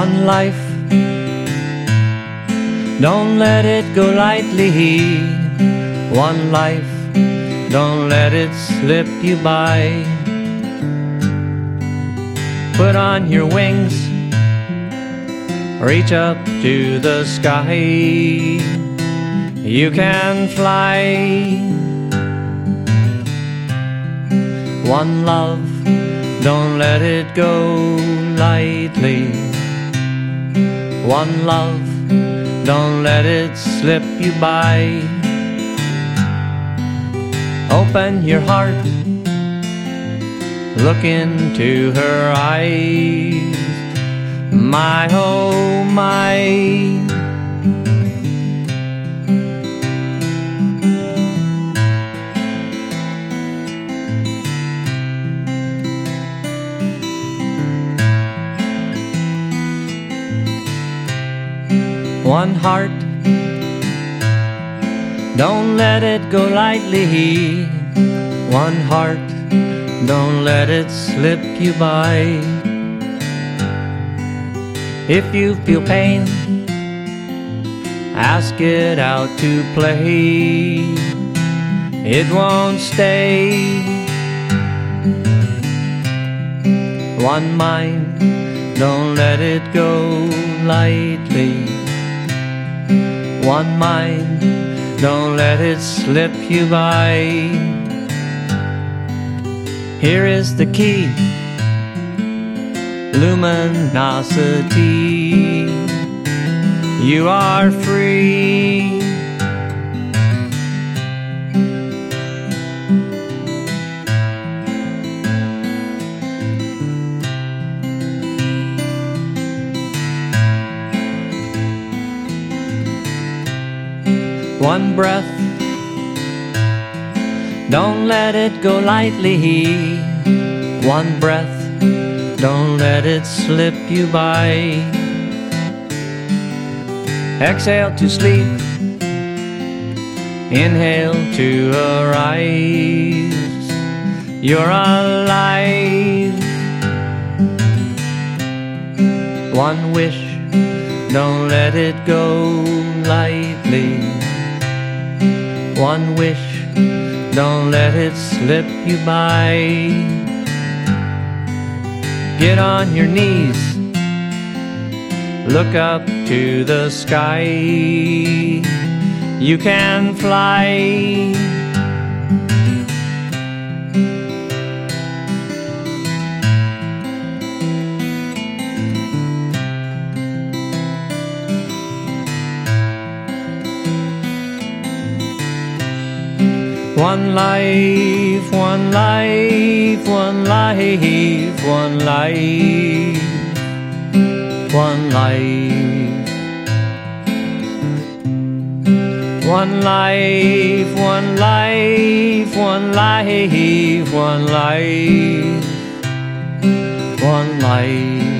One life, don't let it go lightly. One life, don't let it slip you by. Put on your wings, reach up to the sky. You can fly. One love, don't let it go lightly. One love, don't let it slip you by. Open your heart, look into her eyes. My, oh my. One heart, don't let it go lightly. One heart, don't let it slip you by. If you feel pain, ask it out to play. It won't stay. One mind, don't let it go lightly. One mind, don't let it slip you by. Here is the key, luminosity. You are free. One breath, don't let it go lightly. One breath, don't let it slip you by. Exhale to sleep, inhale to arise. You're alive. One wish, don't let it go lightly. One wish, don't let it slip you by. Get on your knees, look up to the sky. You can fly. One life, one life, one life, one life, one life. One life, one life, one life, one life, one life.